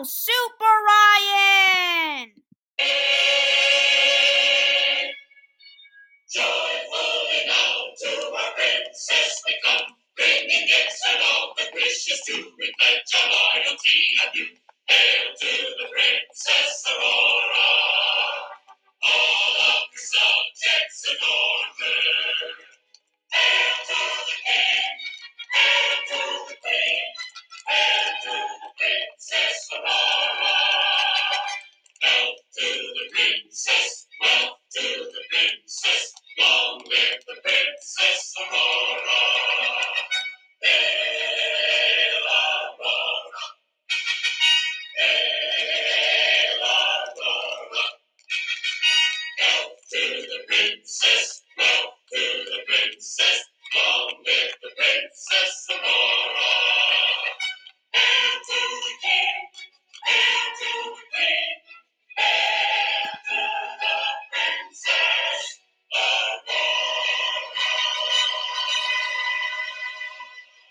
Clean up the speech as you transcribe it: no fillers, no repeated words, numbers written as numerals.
Hail, Super Ryan! Joyfully now to our princess we come, bringing gifts and all good wishes to reflect our loyalty and you.